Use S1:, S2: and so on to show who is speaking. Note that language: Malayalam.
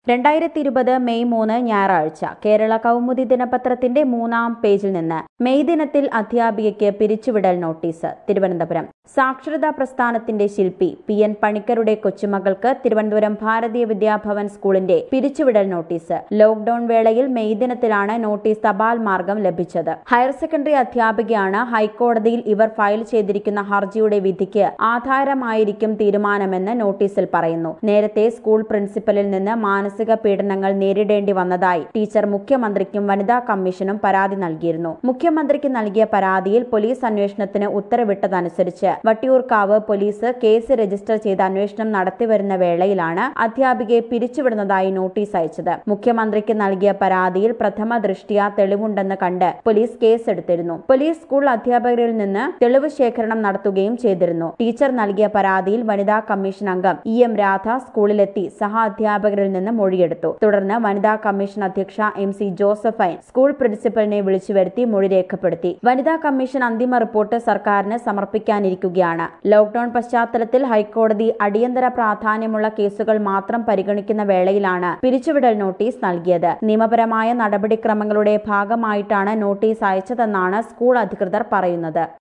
S1: 2020 മെയ് 3 ഞായറാഴ്ച കേരള കൗമുദി ദിനപത്രത്തിന്റെ 3-ാം പേജിൽ നിന്ന് മെയ് ദിനത്തിൽ അധ്യാപികയ്ക്ക് പിരിച്ചുവിടൽ നോട്ടീസ്. തിരുവനന്തപുരം. സാക്ഷരതാ പ്രസ്ഥാനത്തിന്റെ ശില്പി PN പണിക്കരുടെ കൊച്ചുമകൾക്ക് തിരുവനന്തപുരം ഭാരതീയ വിദ്യാഭവൻ സ്കൂളിന്റെ പിരിച്ചുവിടൽ നോട്ടീസ്. ലോക്ഡൌൺ വേളയിൽ മെയ് ദിനത്തിലാണ് നോട്ടീസ് തപാൽ മാർഗം ലഭിച്ചത്. ഹയർ സെക്കൻഡറി അധ്യാപികയാണ്. ഹൈക്കോടതിയിൽ ഇവർ ഫയൽ ചെയ്തിരിക്കുന്ന ഹർജിയുടെ വിധിക്ക് ആധാരമായിരിക്കും തീരുമാനമെന്ന് നോട്ടീസിൽ പറയുന്നു. നേരത്തെ സ്കൂൾ പ്രിൻസിപ്പലിൽ നിന്ന് മാനസിക പീഡനങ്ങൾ നേരിടേണ്ടി വന്നതായി ടീച്ചർ മുഖ്യമന്ത്രിക്കും വനിതാ കമ്മീഷനും പരാതി നൽകിയിരുന്നു. മുഖ്യമന്ത്രിക്ക് നൽകിയ പരാതിയിൽ പോലീസ് അന്വേഷണത്തിന് ഉത്തരവിട്ടതനുസരിച്ച് വട്ടിയൂർക്കാവ് പോലീസ് കേസ് രജിസ്റ്റർ ചെയ്ത് അന്വേഷണം നടത്തിവരുന്ന വേളയിലാണ് അധ്യാപികയെ പിരിച്ചുവിടുന്നതായി നോട്ടീസ് അയച്ചത്. മുഖ്യമന്ത്രിക്ക് നൽകിയ പരാതിയിൽ പ്രഥമ ദൃഷ്ട്യാ തെളിവുണ്ടെന്ന് കണ്ട് പോലീസ് കേസെടുത്തിരുന്നു. പോലീസ് സ്കൂൾ അധ്യാപകരിൽ നിന്ന് തെളിവ് ശേഖരണം നടത്തുകയും ചെയ്തിരുന്നു. ടീച്ചർ നൽകിയ പരാതിയിൽ വനിതാ കമ്മീഷൻ അംഗം EM രാധ സ്കൂളിലെത്തി സഹ അധ്യാപകരിൽ നിന്ന് മൊഴിയെടുത്തു. തുടർന്ന് വനിതാ കമ്മീഷൻ അധ്യക്ഷ MC ജോസഫൈൻ സ്കൂൾ പ്രിൻസിപ്പലിനെ വിളിച്ചു വരുത്തി മൊഴി രേഖപ്പെടുത്തി. വനിതാ കമ്മീഷൻ അന്തിമ റിപ്പോർട്ട് സർക്കാരിന് സമർപ്പിക്കാനിരിക്കുകയാണ്. ലോക്ഡൌൺ പശ്ചാത്തലത്തിൽ ഹൈക്കോടതി അടിയന്തര പ്രാധാന്യമുള്ള കേസുകൾ മാത്രം പരിഗണിക്കുന്ന വേളയിലാണ് പിരിച്ചുവിടൽ നോട്ടീസ് നൽകിയത്. നിയമപരമായ നടപടിക്രമങ്ങളുടെ ഭാഗമായിട്ടാണ് നോട്ടീസ് അയച്ചതെന്നാണ് സ്കൂൾ അധികൃതർ പറയുന്നത്.